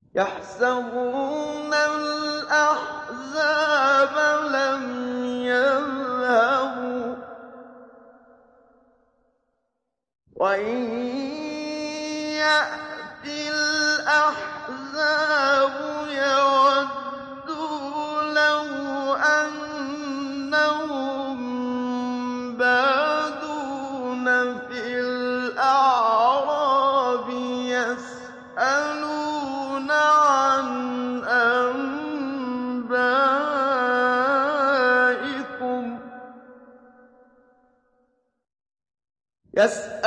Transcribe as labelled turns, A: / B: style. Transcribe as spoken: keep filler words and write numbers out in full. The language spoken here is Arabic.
A: يحسبون الأحزاب لم يذهبوا وإن يأتي الأحزاب يودوا لو أنهم بادون في الأعراب يسألون عن أنبائكم يسألون